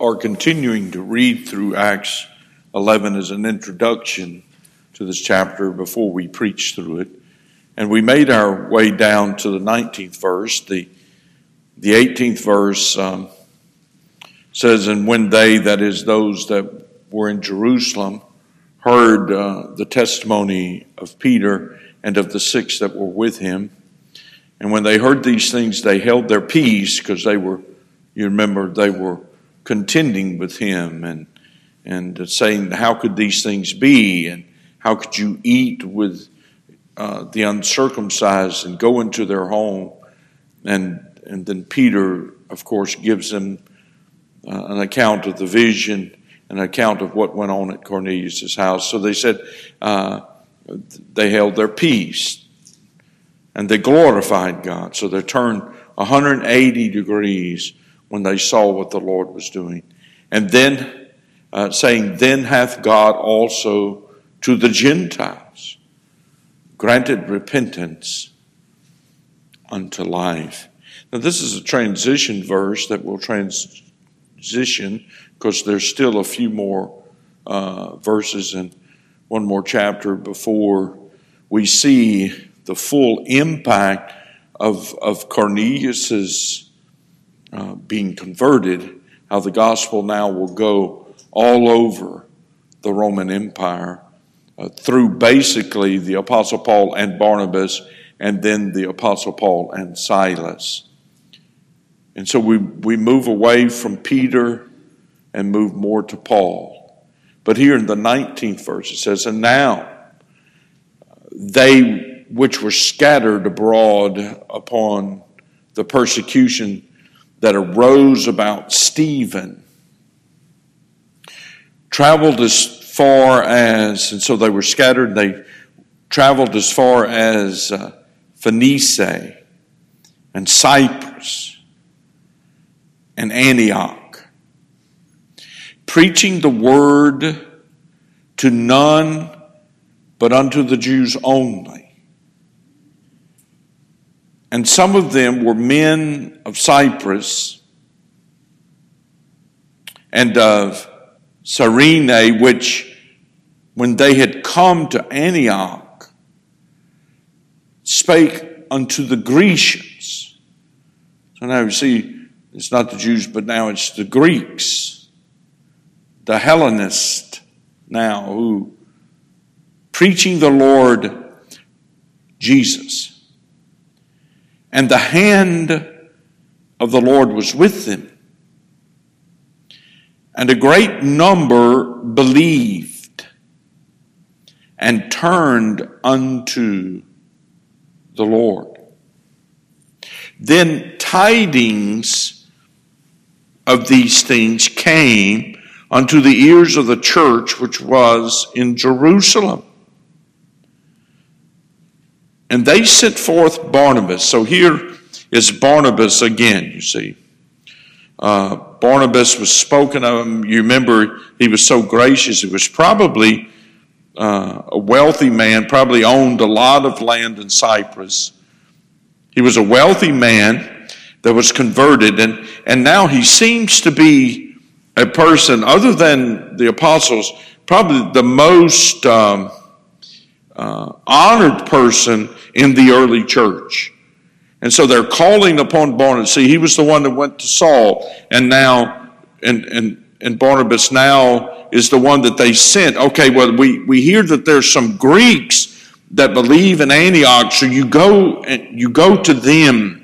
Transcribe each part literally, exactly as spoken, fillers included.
are continuing to read through Acts eleven as an introduction to this chapter before we preach through it. And we made our way down to the nineteenth verse. The, the eighteenth verse um, says, "And when they," that is those that were in Jerusalem, heard uh, the testimony of Peter and of the six that were with him, and when they heard these things, they held their peace," because they were, you remember, they were contending with him and and saying, "How could these things be? And how could you eat with uh, the uncircumcised and go into their home?" And and then Peter, of course, gives them uh, an account of the vision, an account of what went on at Cornelius' house. So they said uh, they held their peace and they glorified God. So they turned one hundred eighty degrees when they saw what the Lord was doing. And then uh, saying, "Then hath God also to the Gentiles granted repentance unto life." Now this is a transition verse that will transition because there's still a few more uh, verses and one more chapter before we see the full impact of, of Cornelius's uh, being converted, how the gospel now will go all over the Roman Empire uh, through basically the Apostle Paul and Barnabas, and then the Apostle Paul and Silas. And so we, we move away from Peter and move more to Paul. But here in the nineteenth verse it says, "And now they which were scattered abroad upon the persecution that arose about Stephen traveled as far as," and so they were scattered, they traveled as far as uh, Phoenice and Cyprus and Antioch, preaching the word to none but unto the Jews only. And some of them were men of Cyprus and of Cyrene, which when they had come to Antioch, spake unto the Grecians. So now you see, it's not the Jews, but now it's the Greeks, the Hellenists now, who preaching the Lord Jesus. And the hand of the Lord was with them. And a great number believed and turned unto the Lord. Then tidings of these things came unto the ears of the church which was in Jerusalem. And they sent forth Barnabas. So here is Barnabas again, you see. Uh, Barnabas was spoken of. You remember he was so gracious. He was probably uh, a wealthy man, probably owned a lot of land in Cyprus. He was a wealthy man that was converted, and, and now he seems to be a person, other than the apostles, probably the most um, uh, honored person in the early church. And so they're calling upon Barnabas. See, he was the one that went to Saul, and now, and and and Barnabas now is the one that they sent. Okay, well, we, we hear that there's some Greeks that believe in Antioch, so you go and you go to them.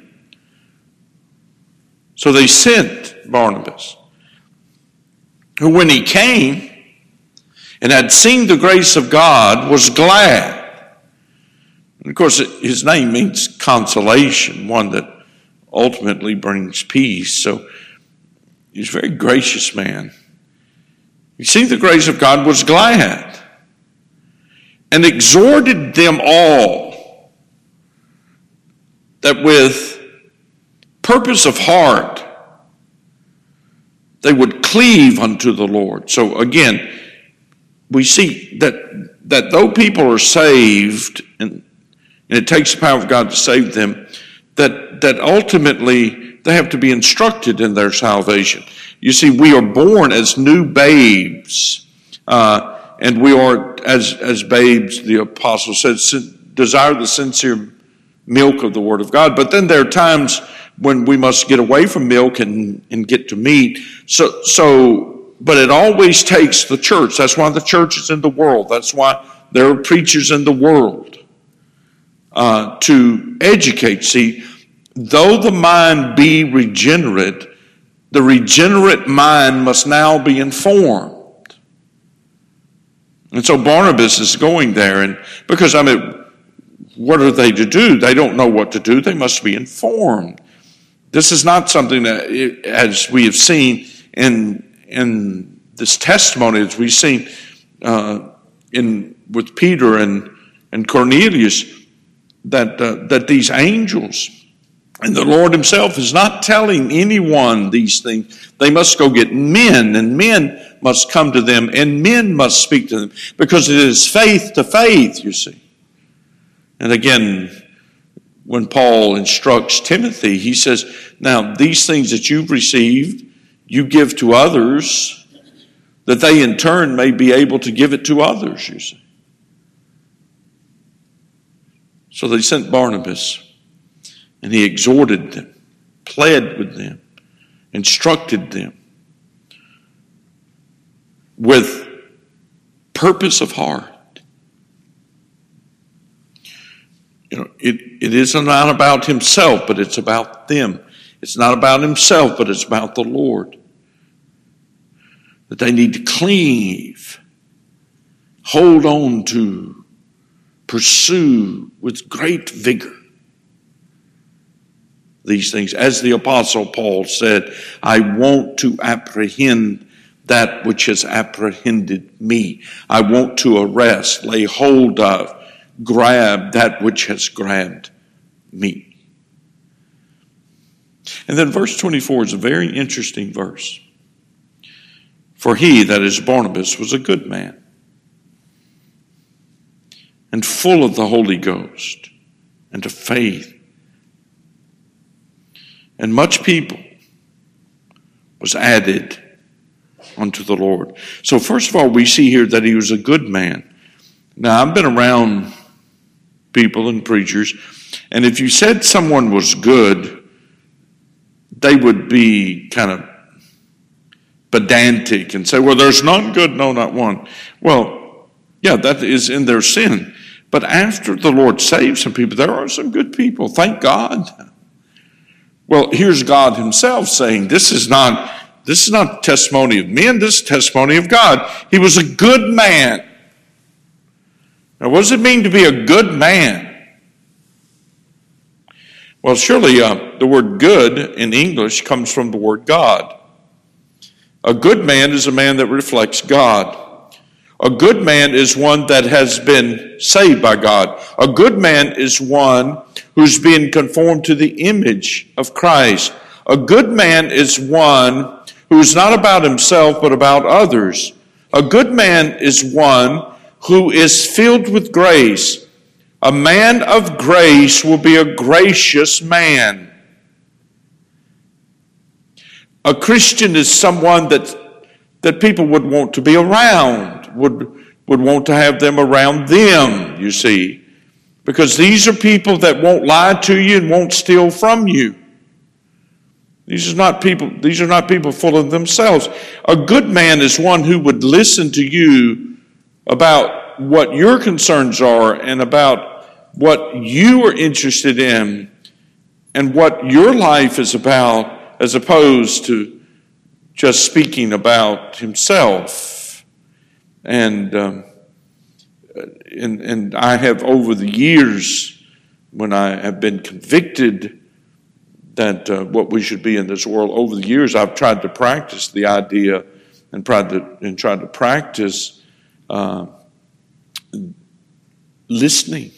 So they sent Barnabas, who when he came and had seen the grace of God was glad. And of course, his name means consolation, one that ultimately brings peace. So he's a very gracious man. He seen the grace of God, was glad, and exhorted them all that with purpose of heart they would cleave unto the Lord. So again, we see that that though people are saved, and, and it takes the power of God to save them, that that, that ultimately they have to be instructed in their salvation. You see, we are born as new babes, uh, and we are, as, as babes, the apostle says, desire the sincere milk of the Word of God. But then there are times when we must get away from milk and, and get to meat. So, so, but it always takes the church. That's why the church is in the world. That's why there are preachers in the world uh, to educate. See, though the mind be regenerate, the regenerate mind must now be informed. And so Barnabas is going there, and because I mean, what are they to do? They don't know what to do. They must be informed. This is not something that, as we have seen in in this testimony, as we've seen uh, in with Peter and and Cornelius, that uh, that these angels and the Lord Himself is not telling anyone these things. They must go get men, and men must come to them, and men must speak to them, because it is faith to faith, you see. And again, when Paul instructs Timothy, he says, now these things that you've received, you give to others, that they in turn may be able to give it to others, you see. So they sent Barnabas, and he exhorted them, pled with them, instructed them with purpose of heart. You know, it, it isn't not about himself, but it's about them. It's not about himself, but it's about the Lord. That they need to cleave, hold on to, pursue with great vigor these things. As the Apostle Paul said, I want to apprehend that which has apprehended me. I want to arrest, lay hold of, grab that which has grabbed me. And then verse twenty-four is a very interesting verse. For he, that is Barnabas, was a good man and full of the Holy Ghost and of faith. And much people was added unto the Lord. So first of all, we see here that he was a good man. Now, I've been around people and preachers, and if you said someone was good, they would be kind of pedantic and say, well, there's none good, no, not one. Well, yeah, that is in their sin. But after the Lord saves some people, there are some good people. Thank God. Well, here's God Himself saying, this is not, this is not testimony of men, this is testimony of God. He was a good man. Now, what does it mean to be a good man? Well, surely uh, the word good in English comes from the word God. A good man is a man that reflects God. A good man is one that has been saved by God. A good man is one who's been conformed to the image of Christ. A good man is one who's not about himself but about others. A good man is one who is filled with grace. A man of grace will be a gracious man. A Christian is someone that that people would want to be around, would, would want to have them around them, you see. Because these are people that won't lie to you and won't steal from you. These are not people, these are not people full of themselves. A good man is one who would listen to you about what your concerns are and about what you are interested in and what your life is about, as opposed to just speaking about himself. And, um, and, and I have, over the years, when I have been convicted that uh, what we should be in this world, over the years I've tried to practice the idea and tried to, and tried to practice uh, listening.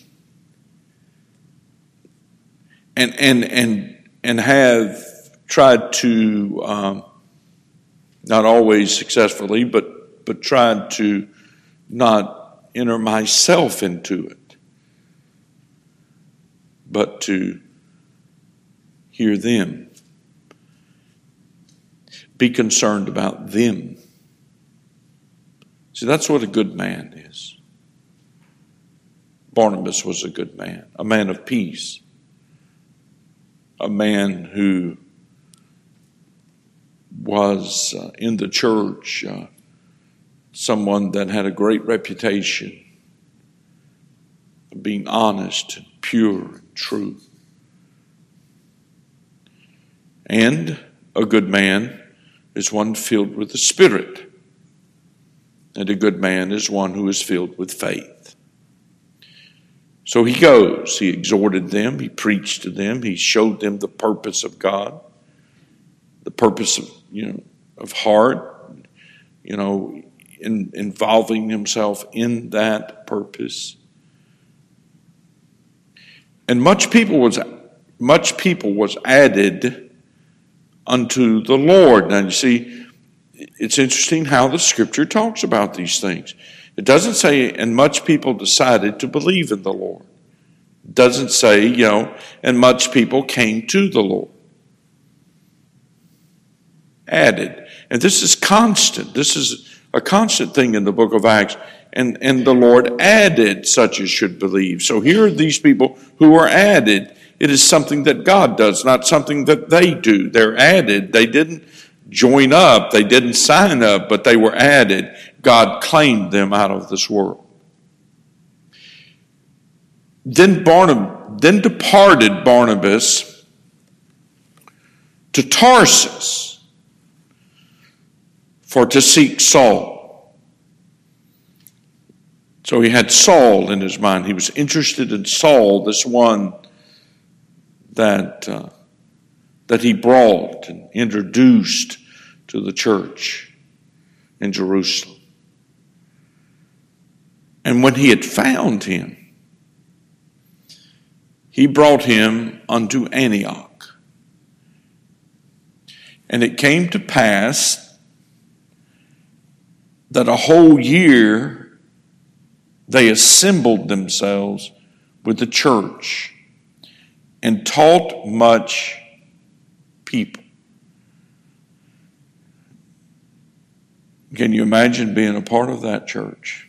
And, and, and, and have tried to, um, not always successfully, but, but tried to not enter myself into it, but to hear them. Be concerned about them. See, that's what a good man is. Barnabas was a good man, a man of peace, a man who was uh, in the church, uh, someone that had a great reputation of being honest and pure and true. And a good man is one filled with the Spirit. And a good man is one who is filled with faith. So he goes, he exhorted them, he preached to them, he showed them the purpose of God, the purpose of, you know, of heart, you know, in, involving himself in that purpose. And much people was much people was added unto the Lord. Now you see, it's interesting how the Scripture talks about these things. It doesn't say, and much people decided to believe in the Lord. It doesn't say, you know, and much people came to the Lord. Added. And this is constant. This is a constant thing in the book of Acts. And, and the Lord added such as should believe. So here are these people who are added. It is something that God does, not something that they do. They're added. They didn't join up. They didn't sign up, but they were added. God claimed them out of this world. Then Barnab- then departed Barnabas to Tarsus for to seek Saul. So he had Saul in his mind. He was interested in Saul, this one that uh, that he brought and introduced to the church in Jerusalem. And when he had found him, he brought him unto Antioch. And it came to pass that a whole year they assembled themselves with the church and taught much people. Can you imagine being a part of that church?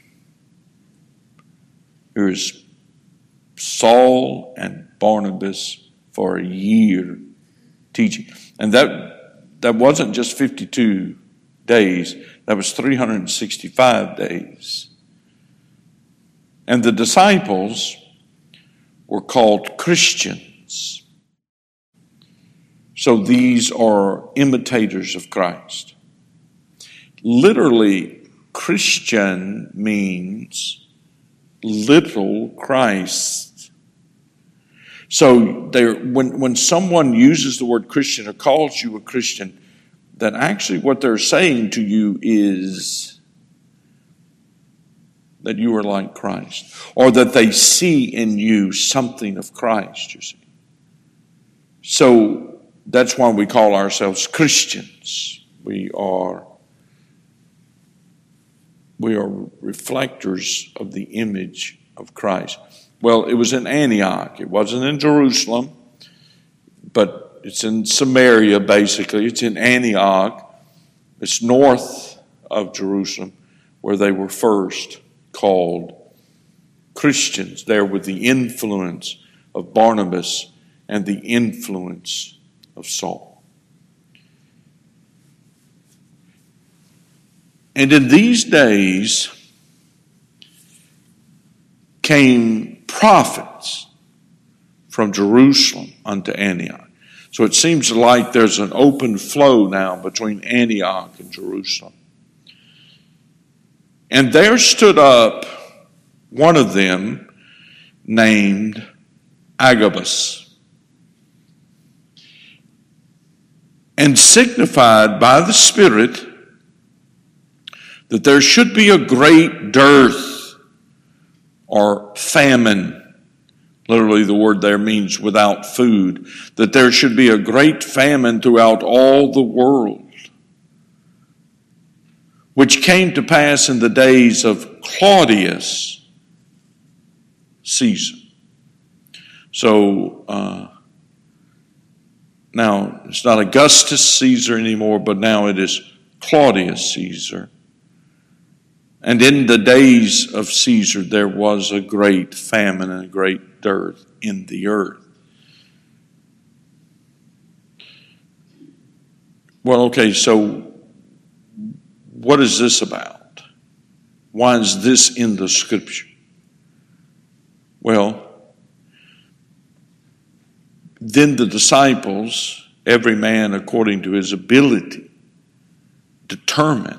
Here's Saul and Barnabas for a year teaching. And that that wasn't just fifty-two days. That was three hundred sixty-five days. And the disciples were called Christians. So these are imitators of Christ. Literally, Christian means little Christ. So there, when, when someone uses the word Christian or calls you a Christian, that actually what they're saying to you is that you are like Christ, or that they see in you something of Christ, you see. So that's why we call ourselves Christians. We are, we are reflectors of the image of Christ. Well, it was in Antioch. It wasn't in Jerusalem, but it's in Samaria, basically. It's in Antioch. It's north of Jerusalem, where they were first called Christians, there with the influence of Barnabas and the influence of Saul. And in these days came prophets from Jerusalem unto Antioch. So it seems like there's an open flow now between Antioch and Jerusalem. And there stood up one of them named Agabus, and signified by the Spirit that there should be a great dearth or famine. Literally, the word there means without food. That there should be a great famine throughout all the world, which came to pass in the days of Claudius Caesar. So, uh, Now, it's not Augustus Caesar anymore, but now it is Claudius Caesar. And in the days of Caesar, there was a great famine and a great dearth in the earth. Well, okay, so what is this about? Why is this in the scripture? Well, then the disciples, every man according to his ability, determined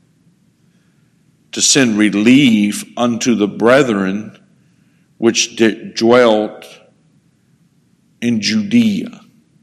to send relief unto the brethren which dwelt in Judea.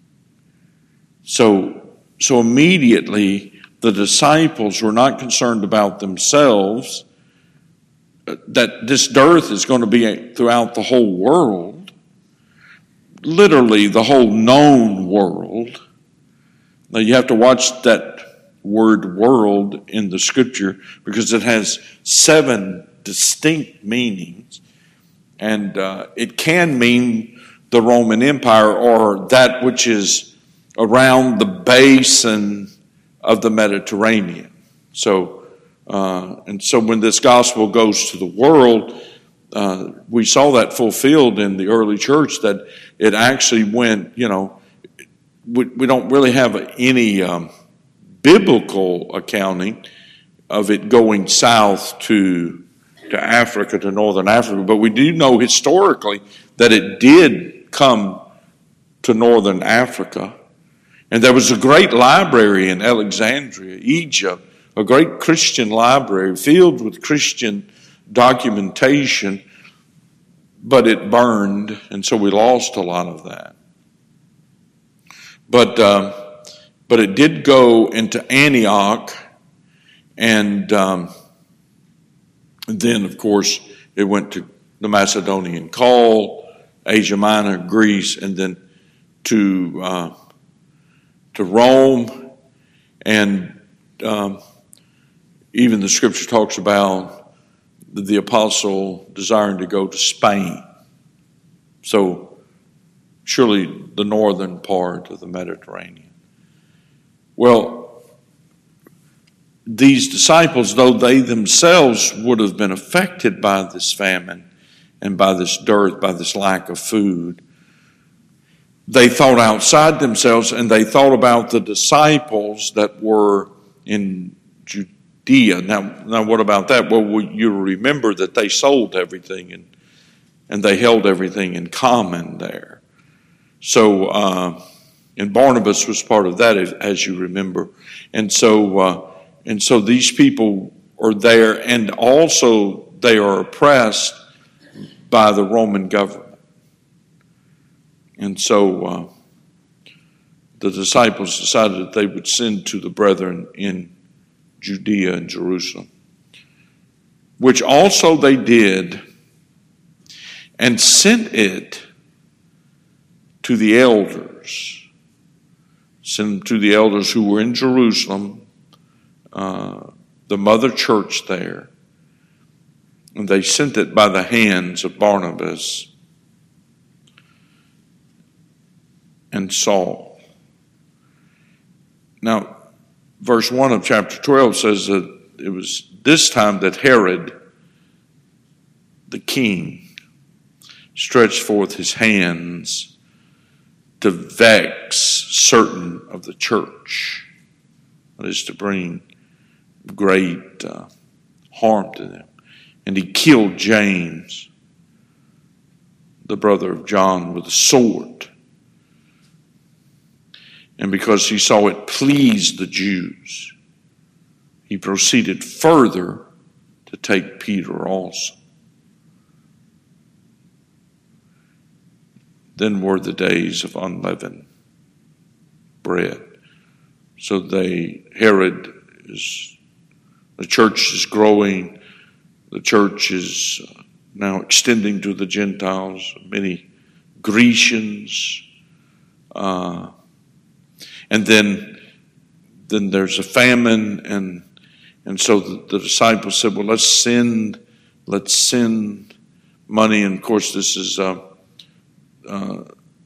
So, so immediately the disciples were not concerned about themselves, that this dearth is going to be throughout the whole world, literally the whole known world. Now you have to watch that word world in the scripture because it has seven distinct meanings, and uh, it can mean the Roman Empire or that which is around the basin of the Mediterranean. So uh, and so when this gospel goes to the world, uh, we saw that fulfilled in the early church, that it actually went, you know, we, we don't really have any um, biblical accounting of it going south to to Africa, to northern Africa, but we do know historically that it did come to northern Africa. And there was a great library in Alexandria, Egypt, a great Christian library filled with Christian documentation, but it burned, and so we lost a lot of that. But um, But it did go into Antioch, and um, then, of course, it went to the Macedonian Call, Asia Minor, Greece, and then to uh, to Rome, and um, even the Scripture talks about the apostle desiring to go to Spain. So, surely the northern part of the Mediterranean. Well, these disciples, though they themselves would have been affected by this famine and by this dearth, by this lack of food, they thought outside themselves, and they thought about the disciples that were in Judea. Now, now what about that? Well, you remember that they sold everything and, and they held everything in common there. So, uh, And Barnabas was part of that, as you remember. And so uh, and so these people are there, and also they are oppressed by the Roman government. And so uh, the disciples decided that they would send to the brethren in Judea and Jerusalem, which also they did, and sent it to the elders. Sent them to the elders who were in Jerusalem, uh, the mother church there. And they sent it by the hands of Barnabas and Saul. Now, verse one of chapter twelve says that it was this time that Herod, the king, stretched forth his hands to vex certain of the church. That is, to bring great uh, harm to them. And he killed James, the brother of John, with a sword. And because he saw it pleased the Jews, he proceeded further to take Peter also. Then were the days of unleavened bread. So they, Herod is, the church is growing. The church is now extending to the Gentiles, many Grecians. Uh, and then, then there's a famine, and and so the, the disciples said, well, let's send, let's send money. And of course, this is uh, uh,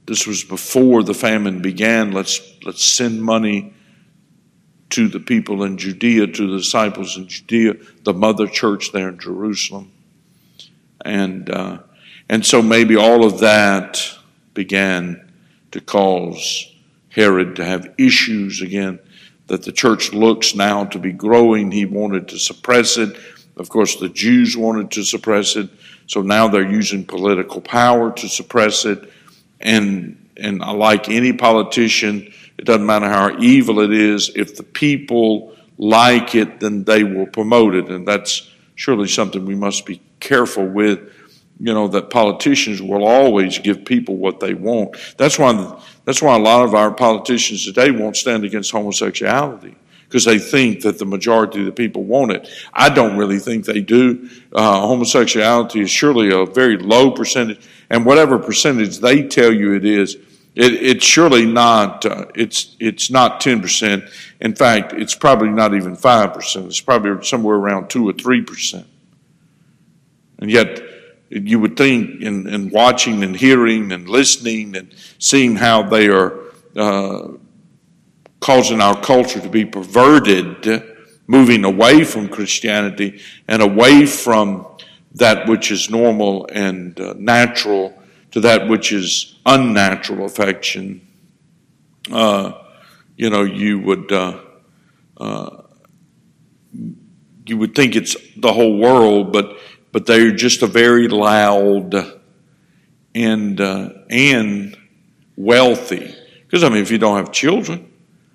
This was before the famine began. Let's, let's send money to the people in Judea, to the disciples in Judea, the mother church there in Jerusalem. And, uh, and so maybe all of that began to cause Herod to have issues again, that the church looks now to be growing. He wanted to suppress it. Of course, the Jews wanted to suppress it. So now they're using political power to suppress it. And and like any politician, it doesn't matter how evil it is. If the people like it, then they will promote it. And that's surely something we must be careful with. You know, that politicians will always give people what they want. That's why that's why a lot of our politicians today won't stand against homosexuality, because they think that the majority of the people want it. I don't really think they do. Uh, homosexuality is surely a very low percentage, and whatever percentage they tell you it is, it, it's surely not. Uh, it's it's not ten percent. In fact, it's probably not even five percent. It's probably somewhere around two or three percent. And yet, you would think in, in watching and hearing and listening and seeing how they are uh, causing our culture to be perverted, moving away from Christianity and away from that which is normal and uh, natural to that which is unnatural affection. Uh, you know, you would uh, uh, you would think it's the whole world, but but they're just a very loud and uh, and wealthy. Because I mean, if you don't have children,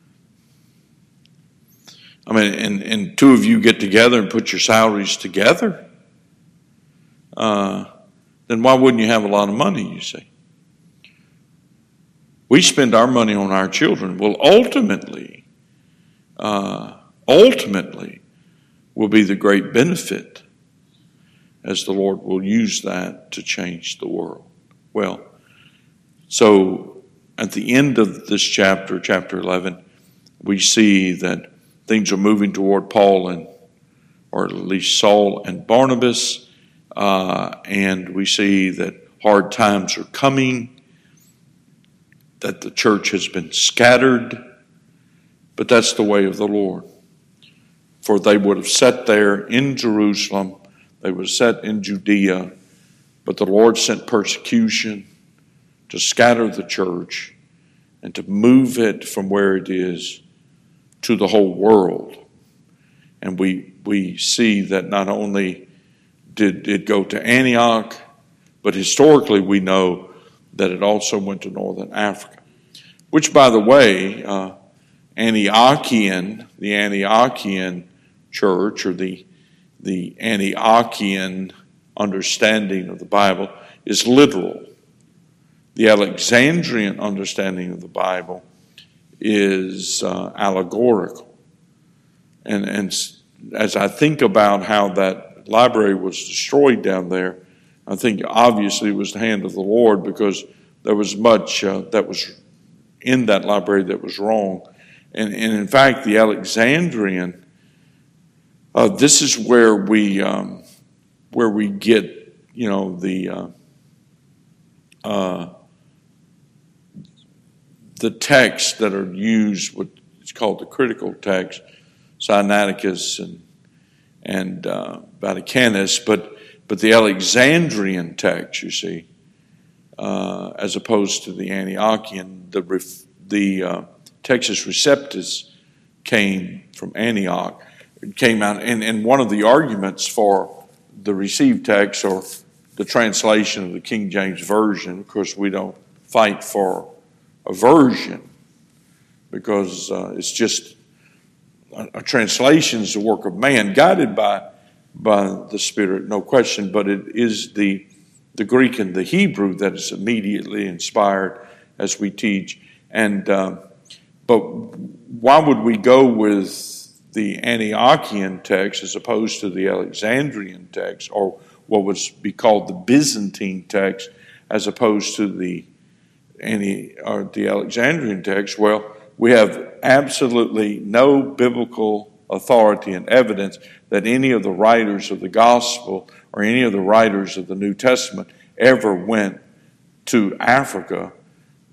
I mean, and, and two of you get together and put your salaries together, uh, then why wouldn't you have a lot of money, you see? We spend our money on our children. Well, ultimately, uh, ultimately will be the great benefit, as the Lord will use that to change the world. Well, so at the end of this chapter, chapter eleven, we see that things are moving toward Paul and, or at least Saul and Barnabas, uh, and we see that hard times are coming, that the church has been scattered, but that's the way of the Lord. For they would have sat there in Jerusalem, they were set in Judea, but the Lord sent persecution to scatter the church and to move it from where it is to the whole world. And we we see that not only did it go to Antioch, but historically we know that it also went to northern Africa. Which, by the way, uh, Antiochian, the Antiochian church, or the The Antiochian understanding of the Bible is literal. The Alexandrian understanding of the Bible is uh, allegorical. And, and as I think about how that library was destroyed down there, I think obviously it was the hand of the Lord, because there was much uh, that was in that library that was wrong. And, and in fact, the Alexandrian, Uh, this is where we um, where we get, you know, the uh, uh, the texts that are used. With, it's called the critical text, Sinaiticus and and uh, Vaticanus, but but the Alexandrian text, you see, uh, as opposed to the Antiochian, the the uh, Textus Receptus came from Antioch. It came out, and, and one of the arguments for the received text, or the translation of the King James Version, of course we don't fight for a version, because uh, it's just a, a translation is the work of man, guided by by the Spirit, no question, but it is the the Greek and the Hebrew that is immediately inspired, as we teach. And uh, but why would we go with the Antiochian text as opposed to the Alexandrian text, or what would be called the Byzantine text, as opposed to the Anti or the Alexandrian text? Well, we have absolutely no biblical authority and evidence that any of the writers of the gospel or any of the writers of the New Testament ever went to Africa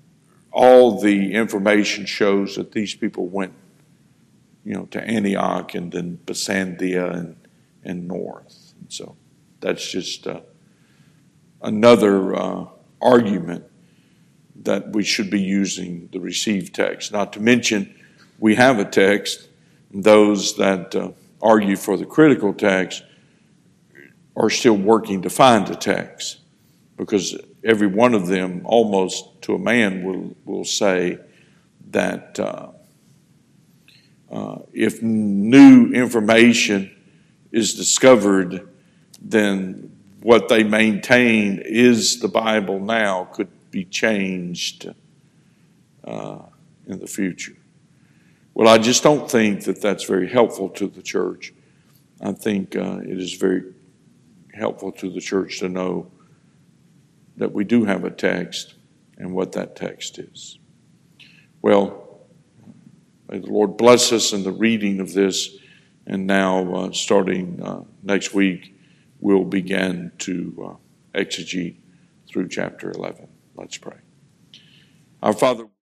all the information shows that these people went, you know, to Antioch and then Pisidia and, and north. And so that's just uh, another uh, argument that we should be using the received text. Not to mention, we have a text. Those that uh, argue for the critical text are still working to find a text, because every one of them, almost to a man, will will say that uh, uh, if new information is discovered, then what they maintain is the Bible now could be changed uh, in the future. Well, I just don't think that that's very helpful to the church. I think uh, it is very helpful to the church to know that we do have a text and what that text is. Well, may the Lord bless us in the reading of this. And now, uh, starting uh, next week, we'll begin to uh, exegete through chapter eleven. Let's pray. Our Father,